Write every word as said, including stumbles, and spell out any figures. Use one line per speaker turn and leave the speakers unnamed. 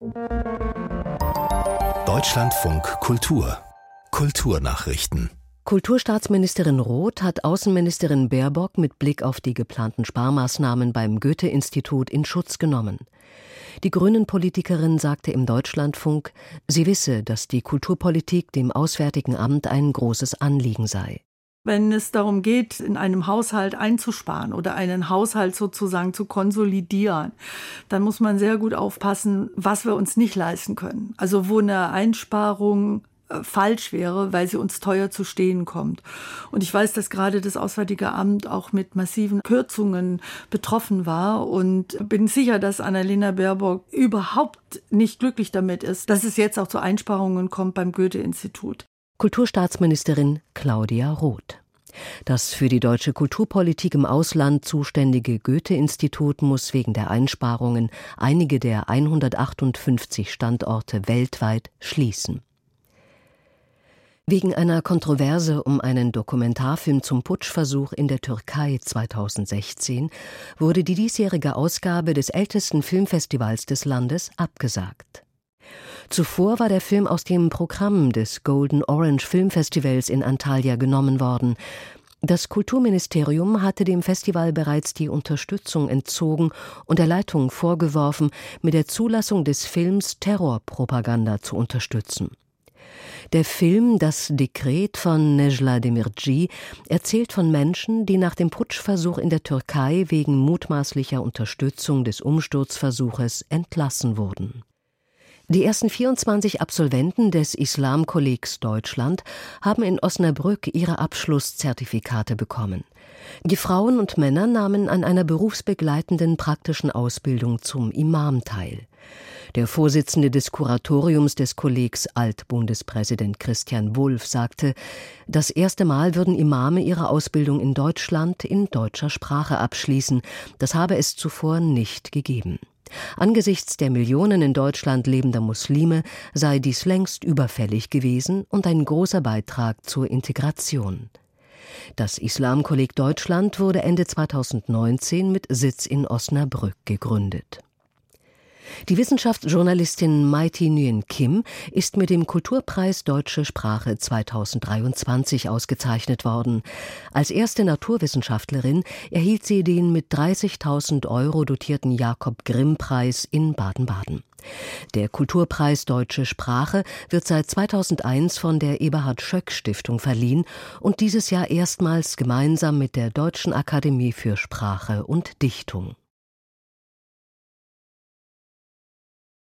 Deutschlandfunk Kultur. Kulturnachrichten.
Kulturstaatsministerin Roth hat Außenministerin Baerbock mit Blick auf die geplanten Sparmaßnahmen beim Goethe-Institut in Schutz genommen. Die Grünen-Politikerin sagte im Deutschlandfunk, sie wisse, dass die Kulturpolitik dem Auswärtigen Amt ein großes Anliegen sei.
Wenn es darum geht, in einem Haushalt einzusparen oder einen Haushalt sozusagen zu konsolidieren, dann muss man sehr gut aufpassen, was wir uns nicht leisten können. Also wo eine Einsparung falsch wäre, weil sie uns teuer zu stehen kommt. Und ich weiß, dass gerade das Auswärtige Amt auch mit massiven Kürzungen betroffen war und bin sicher, dass Annalena Baerbock überhaupt nicht glücklich damit ist, dass es jetzt auch zu Einsparungen kommt beim Goethe-Institut.
Kulturstaatsministerin Claudia Roth. Das für die deutsche Kulturpolitik im Ausland zuständige Goethe-Institut muss wegen der Einsparungen einige der hundertachtundfünfzig Standorte weltweit schließen. Wegen einer Kontroverse um einen Dokumentarfilm zum Putschversuch in der Türkei zweitausendsechzehn wurde die diesjährige Ausgabe des ältesten Filmfestivals des Landes abgesagt. Zuvor war der Film aus dem Programm des Golden Orange Filmfestivals in Antalya genommen worden. Das Kulturministerium hatte dem Festival bereits die Unterstützung entzogen und der Leitung vorgeworfen, mit der Zulassung des Films Terrorpropaganda zu unterstützen. Der Film »Das Dekret« von Necla Demirci erzählt von Menschen, die nach dem Putschversuch in der Türkei wegen mutmaßlicher Unterstützung des Umsturzversuches entlassen wurden. Die ersten vierundzwanzig Absolventen des Islamkollegs Deutschland haben in Osnabrück ihre Abschlusszertifikate bekommen. Die Frauen und Männer nahmen an einer berufsbegleitenden praktischen Ausbildung zum Imam teil. Der Vorsitzende des Kuratoriums des Kollegs, Altbundespräsident Christian Wulff, sagte, das erste Mal würden Imame ihre Ausbildung in Deutschland in deutscher Sprache abschließen. Das habe es zuvor nicht gegeben. Angesichts der Millionen in Deutschland lebender Muslime sei dies längst überfällig gewesen und ein großer Beitrag zur Integration. Das Islamkolleg Deutschland wurde Ende zweitausendneunzehn mit Sitz in Osnabrück gegründet. Die Wissenschaftsjournalistin Maiti Nguyen Kim ist mit dem Kulturpreis Deutsche Sprache zweitausenddreiundzwanzig ausgezeichnet worden. Als erste Naturwissenschaftlerin erhielt sie den mit dreißigtausend Euro dotierten Jakob-Grimm-Preis in Baden-Baden. Der Kulturpreis Deutsche Sprache wird seit zweitausendeins von der Eberhard-Schöck-Stiftung verliehen und dieses Jahr erstmals gemeinsam mit der Deutschen Akademie für Sprache und Dichtung.